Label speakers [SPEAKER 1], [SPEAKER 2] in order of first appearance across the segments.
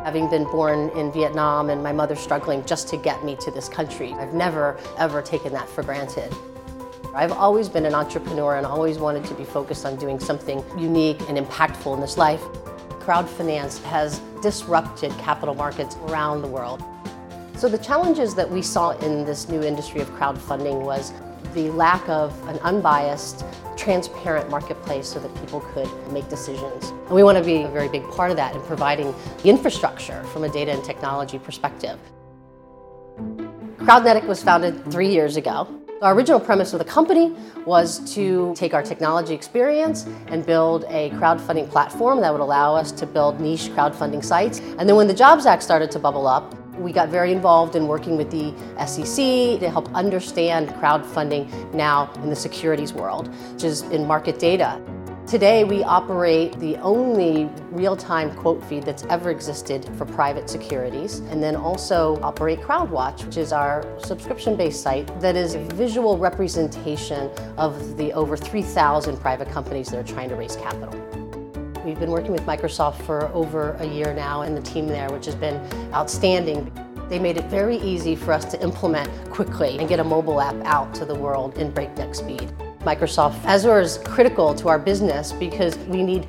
[SPEAKER 1] Having been born in Vietnam and my mother struggling just to get me to this country, I've never, ever taken that for granted. I've always been an entrepreneur and always wanted to be focused on doing something unique and impactful in this life. Crowdfinance has disrupted capital markets around the world. So the challenges that we saw in this new industry of crowdfunding was the lack of an unbiased, transparent marketplace so that people could make decisions. And we want to be a very big part of that in providing the infrastructure from a data and technology perspective. Crowdnetic was founded 3 years ago. Our original premise of the company was to take our technology experience and build a crowdfunding platform that would allow us to build niche crowdfunding sites. And then when the Jobs Act started to bubble up, we got very involved in working with the SEC to help understand crowdfunding now in the securities world, which is in market data. Today, we operate the only real-time quote feed that's ever existed for private securities, and then also operate CrowdWatch, which is our subscription-based site that is a visual representation of the over 3,000 private companies that are trying to raise capital. We've been working with Microsoft for over a year now, and the team there, which has been outstanding. They made it very easy for us to implement quickly and get a mobile app out to the world in breakneck speed. Microsoft Azure is critical to our business because we need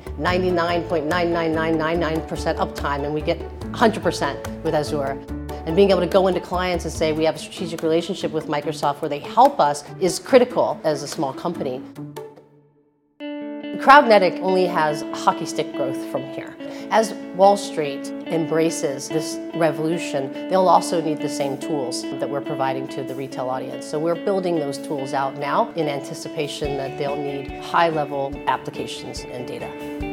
[SPEAKER 1] 99.99999% uptime, and we get 100% with Azure. And being able to go into clients and say we have a strategic relationship with Microsoft where they help us is critical as a small company. Crowdnetic only has hockey stick growth from here. As Wall Street embraces this revolution, they'll also need the same tools that we're providing to the retail audience. So we're building those tools out now in anticipation that they'll need high-level applications and data.